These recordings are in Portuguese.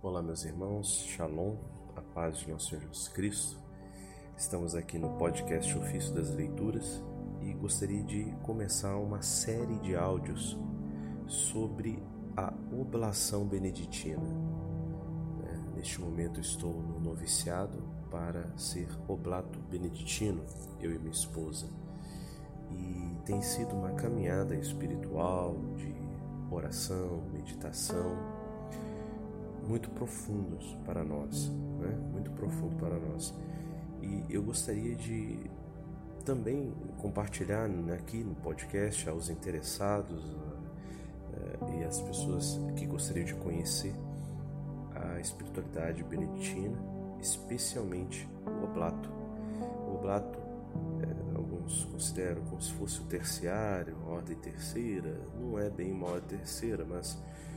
Olá, meus irmãos, Shalom, a paz de nosso Senhor Jesus Cristo. Estamos aqui no podcast Ofício das Leituras e gostaria de começar uma série de áudios sobre a oblação beneditina. Neste momento estou no noviciado para ser oblato beneditino, eu e minha esposa. E tem sido uma caminhada espiritual, de oração, meditação, muito profundos para nós, muito profundo para nós. E eu gostaria de também compartilhar aqui no podcast aos interessados e as pessoas que gostariam de conhecer a espiritualidade beneditina, especialmente o oblato. O oblato, alguns consideram como se fosse o terciário, a ordem terceira. Não é bem uma ordem terceira, mas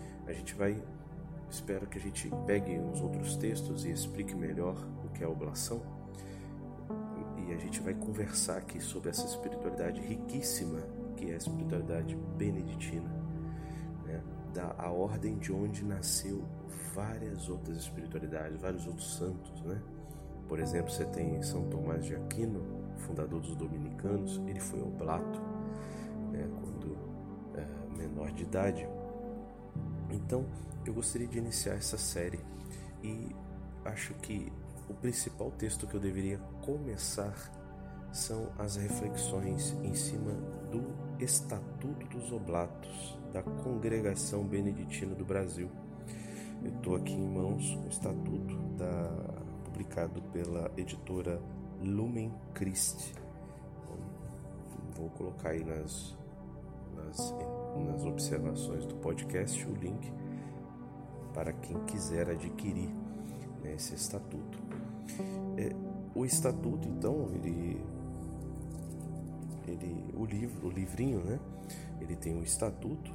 espero que a gente pegue uns outros textos e explique melhor o que é a oblação. E a gente vai conversar aqui sobre essa espiritualidade riquíssima que é a espiritualidade beneditina, a ordem de onde nasceu várias outras espiritualidades, vários outros santos, Por exemplo, você tem São Tomás de Aquino, fundador dos dominicanos. Ele foi oblato, quando menor de idade. Então, eu gostaria de iniciar essa série e acho que o principal texto que eu deveria começar são as reflexões em cima do Estatuto dos Oblatos da Congregação Beneditina do Brasil. Eu estou aqui em mãos o Estatuto publicado pela editora Lumen Christi. Vou colocar aí nas observações do podcast o link para quem quiser adquirir esse estatuto. O estatuto, então, o livrinho, ele tem um estatuto,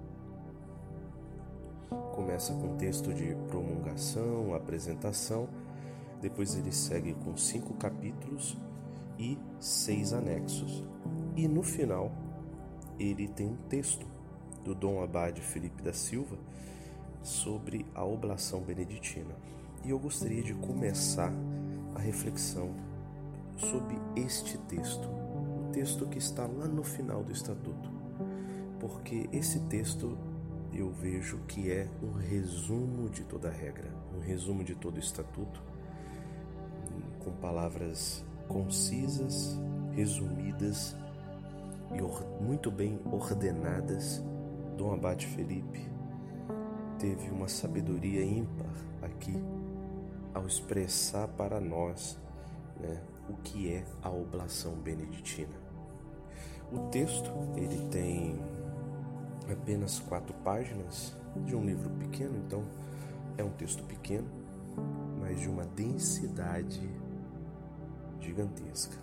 começa com texto de promulgação, apresentação, depois ele segue com 5 capítulos e 6 anexos, e no final ele tem um texto do Dom Abade Felipe da Silva sobre a oblação beneditina. E eu gostaria de começar a reflexão sobre este texto, o texto que está lá no final do Estatuto, porque esse texto eu vejo que é um resumo de toda a regra, um resumo de todo o Estatuto, com palavras concisas, resumidas e muito bem ordenadas. Dom Abade Felipe teve uma sabedoria ímpar aqui ao expressar para nós o que é a oblação beneditina. O texto ele tem apenas 4 páginas de um livro pequeno, então é um texto pequeno, mas de uma densidade gigantesca.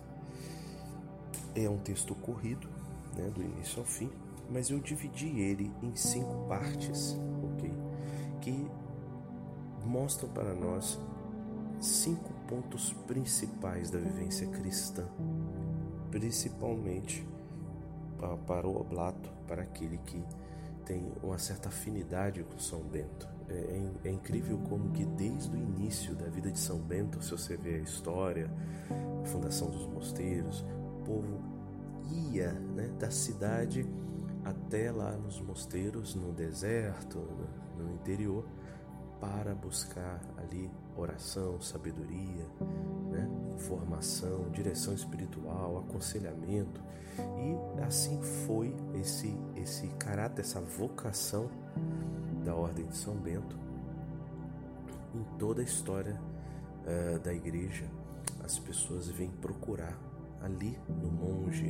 É um texto corrido, do início ao fim, mas eu dividi ele em 5 partes, que mostram para nós 5 pontos principais da vivência cristã, principalmente para o oblato, para aquele que tem uma certa afinidade com São Bento. É incrível como que desde o início da vida de São Bento, se você vê a história, a fundação dos mosteiros, o povo ia da cidade até lá nos mosteiros, no deserto, no interior, para buscar ali oração, sabedoria, formação, direção espiritual, aconselhamento. E assim foi esse caráter, essa vocação da Ordem de São Bento em toda a história da igreja. As pessoas vêm procurar ali no monge,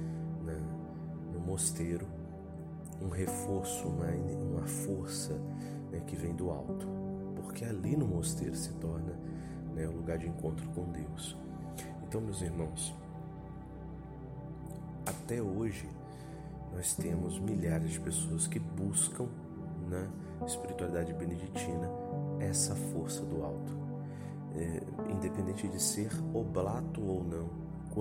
no mosteiro, um reforço, uma força que vem do alto, porque ali no mosteiro se torna o lugar de encontro com Deus. Então, meus irmãos, até hoje nós temos milhares de pessoas que buscam na espiritualidade beneditina essa força do alto, independente de ser oblato ou não.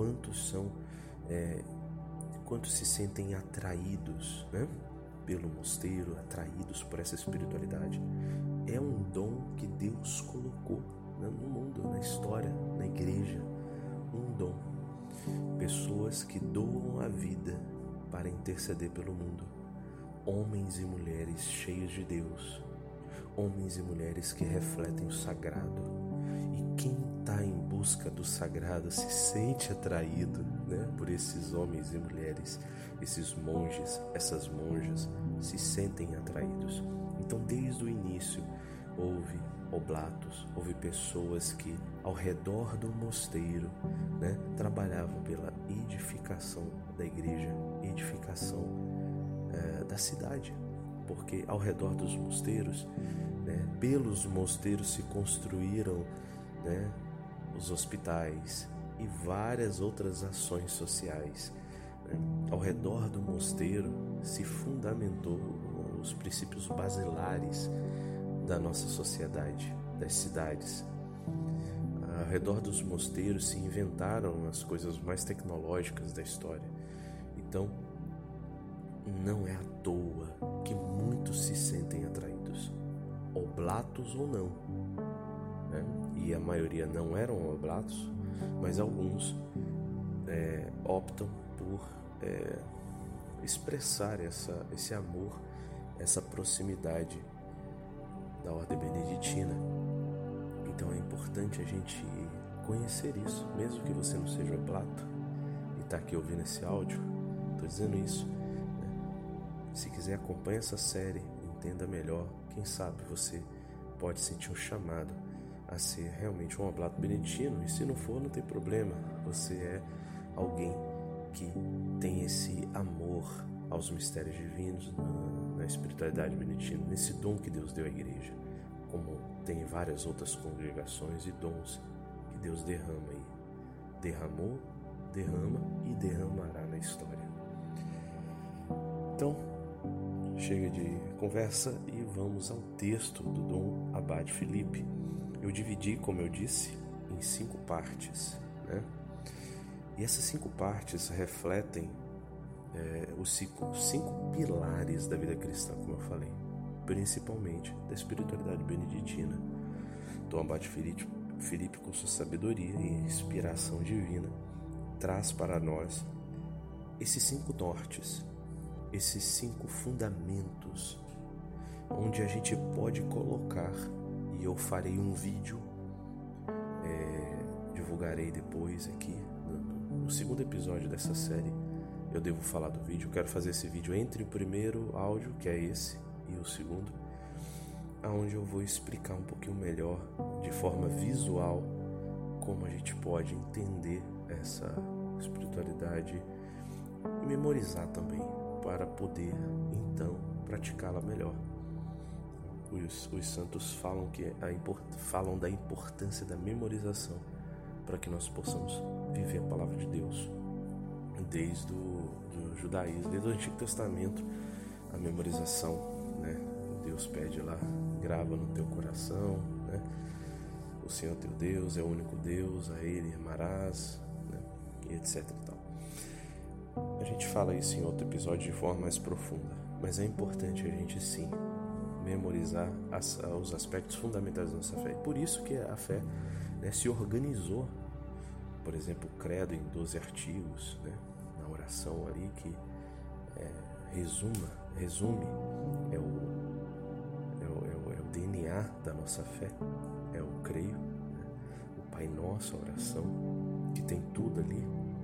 Quantos se sentem atraídos pelo mosteiro, atraídos por essa espiritualidade. é um dom que Deus colocou no mundo, na história, na igreja. Um dom. Pessoas que doam a vida para interceder pelo mundo. Homens e mulheres cheios de Deus. Homens e mulheres que refletem o sagrado. E quem está em busca do sagrado se sente atraído, por esses homens e mulheres. Esses monges, essas monjas se sentem atraídos. Então, desde o início, houve oblatos, houve pessoas que ao redor do mosteiro trabalhavam pela edificação da igreja, edificação da cidade, porque ao redor dos mosteiros, pelos mosteiros se construíram os hospitais e várias outras ações sociais. Ao redor do mosteiro se fundamentou os princípios basilares da nossa sociedade, das cidades. Ao redor dos mosteiros se inventaram as coisas mais tecnológicas da história. Então, não é à toa que muitos se sentem atraídos, oblatos ou não, E a maioria não eram oblatos, mas alguns optam por expressar esse amor, essa proximidade da ordem beneditina. Então é importante a gente conhecer isso, mesmo que você não seja oblato e está aqui ouvindo esse áudio. Estou dizendo isso, Se quiser, acompanhe essa série, entenda melhor. Quem sabe você pode sentir um chamado a ser realmente um oblato beneditino, e se não for, não tem problema. Você é alguém que tem esse amor aos mistérios divinos, na espiritualidade beneditina, nesse dom que Deus deu à igreja, como tem várias outras congregações e dons que Deus derrama aí. Derramou, derrama e derramará na história. Então, chega de conversa e vamos ao texto do Dom Abade Filipe. Eu dividi, como eu disse, em 5 partes, E essas 5 partes refletem os 5 pilares da vida cristã, como eu falei, principalmente da espiritualidade beneditina. Dom Abade Filipe, com sua sabedoria e inspiração divina, traz para nós esses 5 nortes, esses 5 fundamentos, onde a gente pode colocar, e eu farei um vídeo, divulgarei depois aqui, no segundo episódio dessa série, eu devo falar do vídeo. Eu quero fazer esse vídeo entre o primeiro áudio, que é esse, e o segundo, onde eu vou explicar um pouquinho melhor, de forma visual, como a gente pode entender essa espiritualidade e memorizar também, para poder então praticá-la melhor. Os santos falam da importância da memorização para que nós possamos viver a palavra de Deus. Desde o judaísmo, desde o Antigo Testamento, a memorização, Deus pede lá, grava no teu coração, O Senhor teu Deus é o único Deus, a Ele amarás, e etc e tal. A gente fala isso em outro episódio de forma mais profunda, mas é importante a gente sim memorizar os aspectos fundamentais da nossa fé. E por isso que a fé se organizou, por exemplo, o credo em 12 artigos, na oração ali que resume, é o DNA da nossa fé, é o creio, o Pai Nosso, a oração, que tem tudo ali,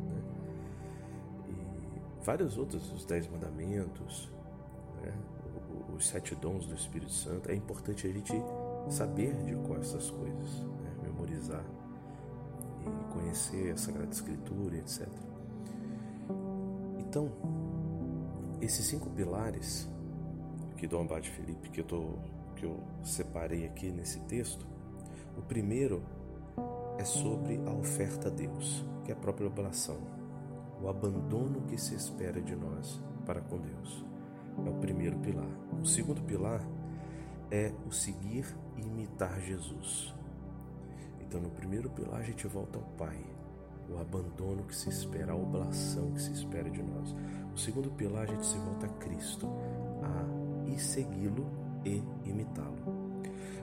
e vários outros, os 10 mandamentos, os 7 dons do Espírito Santo. É importante a gente saber de qual essas coisas, memorizar e conhecer a Sagrada Escritura, etc. Então, esses 5 pilares que Dom Abade Filipe, que eu separei aqui nesse texto, o primeiro é sobre a oferta a Deus, que é a própria oblação, o abandono que se espera de nós para com Deus. É o primeiro pilar. O segundo pilar é o seguir e imitar Jesus. Então, no primeiro pilar a gente volta ao Pai, o abandono que se espera, a oblação que se espera de nós. O segundo pilar a gente se volta a Cristo, a segui-lo e imitá-lo.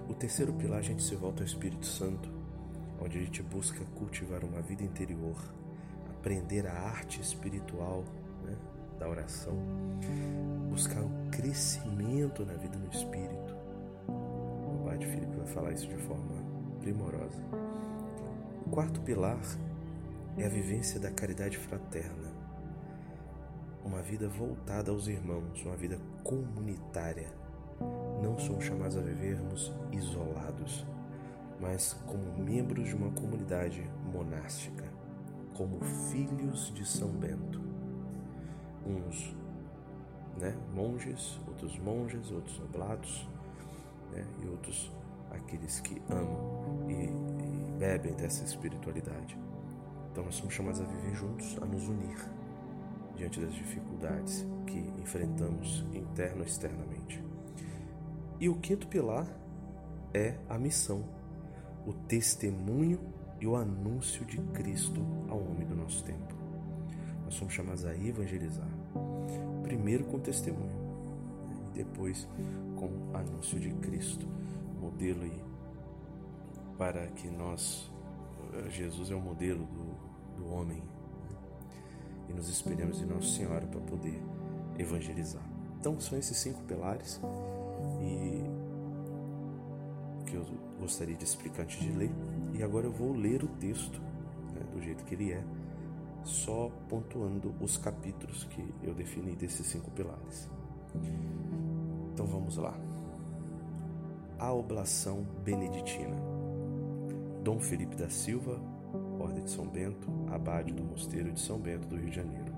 O terceiro pilar, a gente se volta ao Espírito Santo, onde a gente busca cultivar uma vida interior, aprender a arte espiritual, né, da oração, buscar um crescimento na vida no Espírito. O Padre Filipe vai falar isso de forma primorosa. O quarto pilar é a vivência da caridade fraterna, uma vida voltada aos irmãos, uma vida comunitária. Não somos chamados a vivermos isolados, mas como membros de uma comunidade monástica, como filhos de São Bento. Uns, monges, outros oblatos, e outros aqueles que amam e bebem dessa espiritualidade. Então nós somos chamados a viver juntos, a nos unir diante das dificuldades que enfrentamos interno e externamente. E o quinto pilar é a missão, o testemunho e o anúncio de Cristo ao homem do nosso tempo. Nós somos chamados a evangelizar, primeiro com testemunho, e depois com o anúncio de Cristo, modelo aí para que nós, Jesus é o modelo do homem, e nos espelhamos em Nossa Senhora para poder evangelizar. Então são esses 5 pilares e que eu gostaria de explicar antes de ler. E agora eu vou ler o texto, do jeito que ele é, só pontuando os capítulos que eu defini desses 5 pilares. Então vamos lá. A oblação beneditina. Dom Felipe da Silva, Ordem de São Bento, abade do Mosteiro de São Bento do Rio de Janeiro.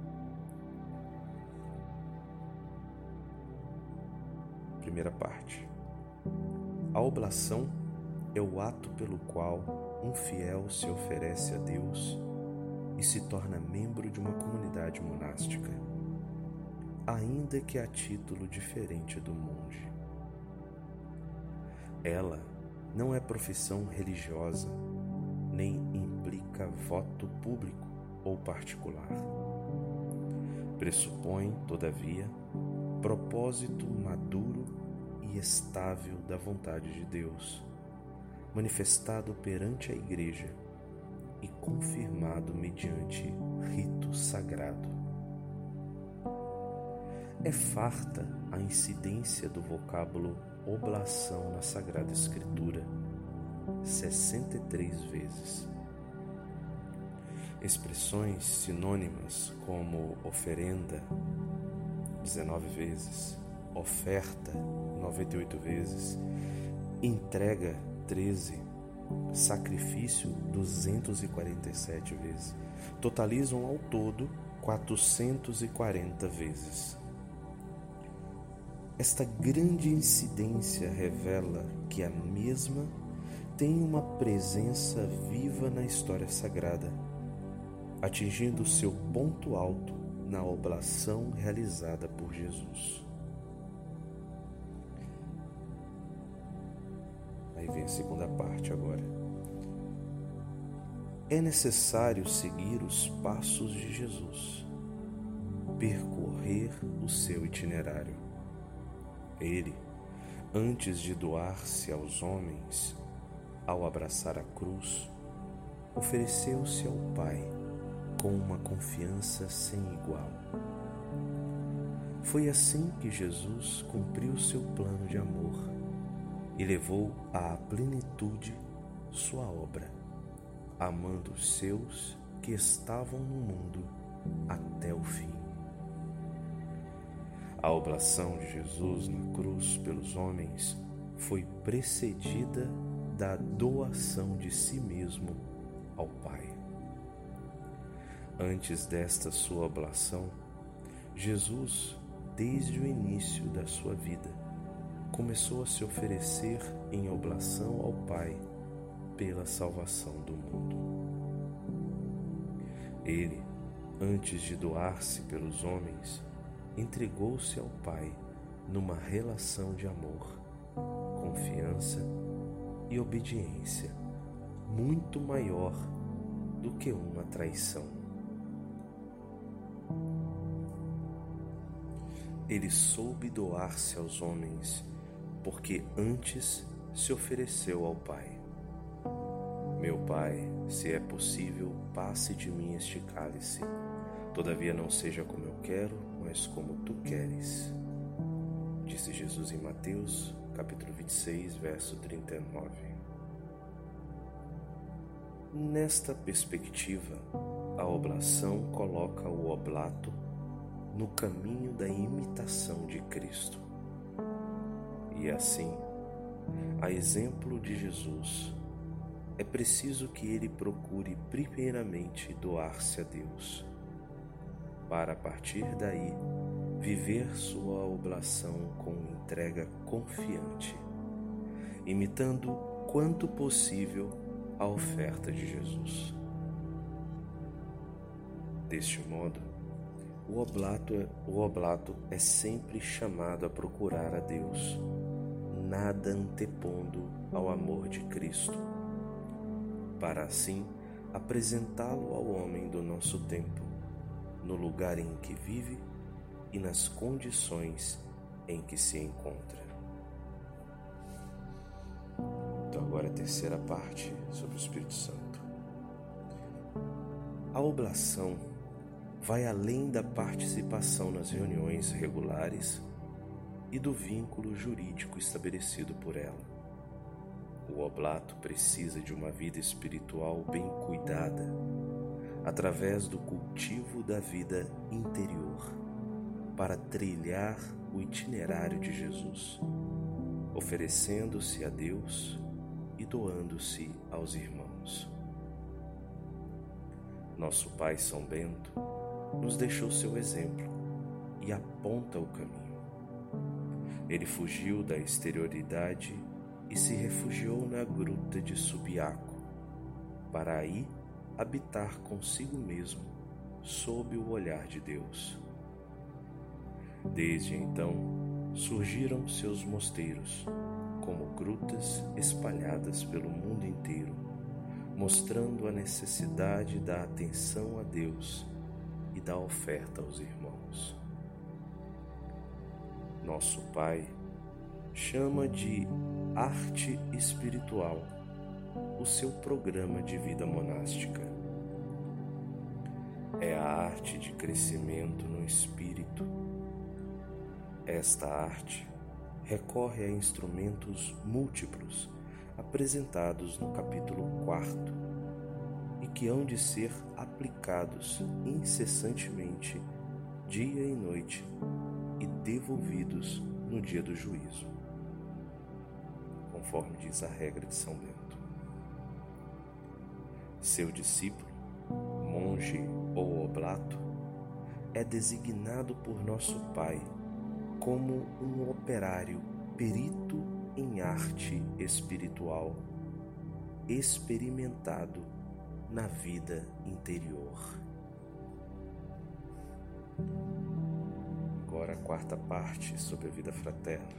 Primeira parte. A oblação é o ato pelo qual um fiel se oferece a Deus e se torna membro de uma comunidade monástica, ainda que a título diferente do monge. Ela não é profissão religiosa, nem implica voto público ou particular. Pressupõe, todavia, propósito maduro e estável da vontade de Deus, manifestado perante a Igreja e confirmado mediante rito sagrado. É farta a incidência do vocábulo oblação na Sagrada Escritura, 63 vezes. Expressões sinônimas como oferenda, 19 vezes, oferta, 98 vezes, entrega, 13, sacrifício, 247 vezes, totalizam ao todo 440 vezes. Esta grande incidência revela que a mesma tem uma presença viva na história sagrada, atingindo seu ponto alto na oblação realizada por Jesus. Aí vem a segunda parte agora. É necessário seguir os passos de Jesus, percorrer o seu itinerário. Ele, antes de doar-se aos homens, ao abraçar a cruz, ofereceu-se ao Pai com uma confiança sem igual. Foi assim que Jesus cumpriu seu plano de amor e levou à plenitude sua obra, amando os seus que estavam no mundo até o fim. A oblação de Jesus na cruz pelos homens foi precedida da doação de si mesmo ao Pai. Antes desta sua oblação, Jesus, desde o início da sua vida, começou a se oferecer em oblação ao Pai pela salvação do mundo. Ele, antes de doar-se pelos homens, entregou-se ao Pai numa relação de amor, confiança e obediência muito maior do que uma traição. Ele soube doar-se aos homens porque antes se ofereceu ao Pai: Meu Pai, se é possível, passe de mim este cálice. Todavia não seja como eu quero, mas como tu queres. Disse Jesus em Mateus, capítulo 26, verso 39. Nesta perspectiva, a oblação coloca o oblato no caminho da imitação de Cristo. E assim, a exemplo de Jesus, é preciso que ele procure primeiramente doar-se a Deus, para a partir daí viver sua oblação com entrega confiante, imitando quanto possível a oferta de Jesus. Deste modo, o oblato é sempre chamado a procurar a Deus, nada antepondo ao amor de Cristo, para assim apresentá-lo ao homem do nosso tempo, no lugar em que vive e nas condições em que se encontra. Então agora a terceira parte sobre o Espírito Santo. A oblação vai além da participação nas reuniões regulares e do vínculo jurídico estabelecido por ela. O oblato precisa de uma vida espiritual bem cuidada, através do cultivo da vida interior, para trilhar o itinerário de Jesus, oferecendo-se a Deus e doando-se aos irmãos. Nosso Pai São Bento nos deixou seu exemplo e aponta o caminho. Ele fugiu da exterioridade e se refugiou na gruta de Subiaco, para aí habitar consigo mesmo sob o olhar de Deus. Desde então, surgiram seus mosteiros, como grutas espalhadas pelo mundo inteiro, mostrando a necessidade da atenção a Deus e da oferta aos irmãos. Nosso Pai chama de arte espiritual o seu programa de vida monástica. É a arte de crescimento no espírito. Esta arte recorre a instrumentos múltiplos apresentados no capítulo 4 e que hão de ser aplicados incessantemente, dia e noite, e devolvidos no dia do juízo, conforme diz a regra de São Bento. Seu discípulo, monge ou oblato, é designado por nosso Pai como um operário perito em arte espiritual, experimentado na vida interior. Agora a quarta parte sobre a vida fraterna.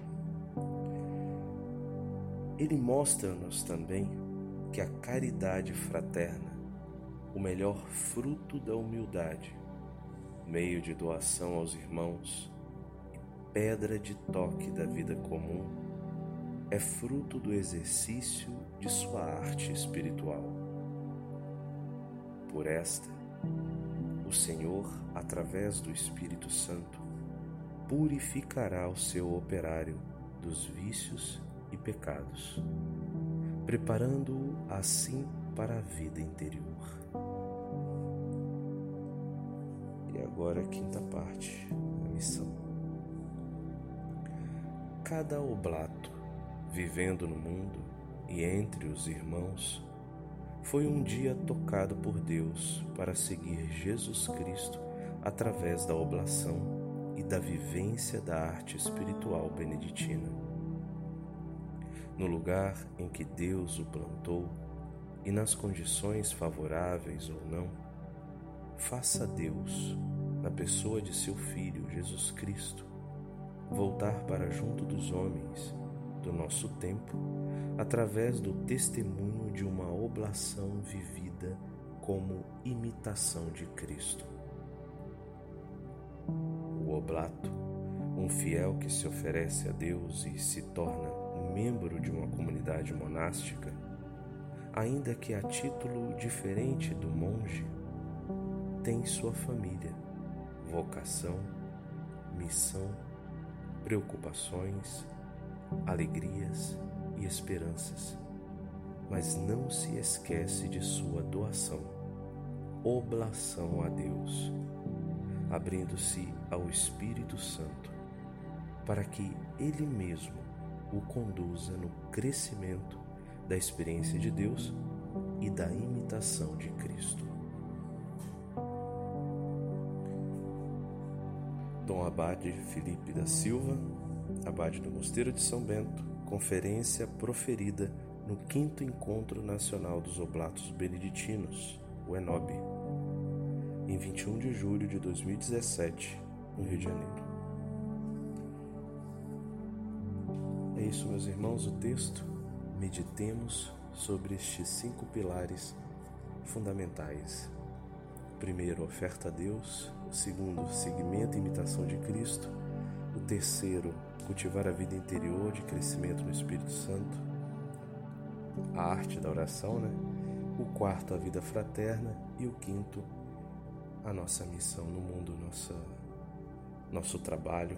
Ele mostra-nos também que a caridade fraterna, o melhor fruto da humildade, meio de doação aos irmãos e pedra de toque da vida comum, é fruto do exercício de sua arte espiritual. Por esta, o Senhor, através do Espírito Santo, purificará o seu operário dos vícios e pecados, preparando-o assim para a vida interior. E agora a quinta parte, a missão. Cada oblato, vivendo no mundo e entre os irmãos, foi um dia tocado por Deus para seguir Jesus Cristo através da oblação e da vivência da arte espiritual beneditina. No lugar em que Deus o plantou e nas condições favoráveis ou não, faça Deus, na pessoa de seu Filho Jesus Cristo, voltar para junto dos homens do nosso tempo através do testemunho de uma oblação vivida como imitação de Cristo. O oblato, um fiel que se oferece a Deus e se torna membro de uma comunidade monástica, ainda que a título diferente do monge, tem sua família, vocação, missão, preocupações, alegrias e esperanças, mas não se esquece de sua doação, oblação a Deus, abrindo-se ao Espírito Santo, para que Ele mesmo o conduza no crescimento da experiência de Deus e da imitação de Cristo. Dom Abade Felipe da Silva, Abade do Mosteiro de São Bento, conferência proferida no 5º Encontro Nacional dos Oblatos Beneditinos, o ENOB, em 21 de julho de 2017, no Rio de Janeiro. É isso, meus irmãos, o texto. Meditemos sobre estes 5 pilares fundamentais. O primeiro, oferta a Deus. O segundo, seguimento e imitação de Cristo. O terceiro, cultivar a vida interior de crescimento no Espírito Santo. A arte da oração, O quarto, a vida fraterna. E o quinto, a nossa missão no mundo, nosso trabalho,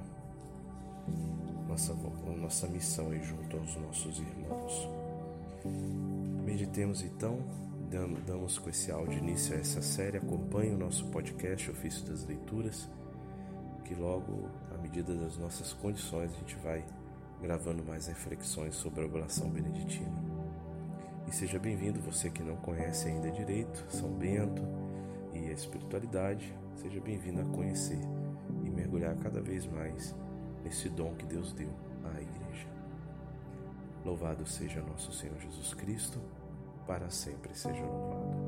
nossa missão aí junto aos nossos irmãos. Meditemos então, damos com esse áudio início a essa série. Acompanhe o nosso podcast Ofício das Leituras, que logo, à medida das nossas condições, a gente vai gravando mais reflexões sobre a oblação beneditina. E seja bem-vindo, você que não conhece ainda direito São Bento e a espiritualidade, seja bem-vindo a conhecer e mergulhar cada vez mais nesse dom que Deus deu à Igreja. Louvado seja nosso Senhor Jesus Cristo, para sempre seja louvado.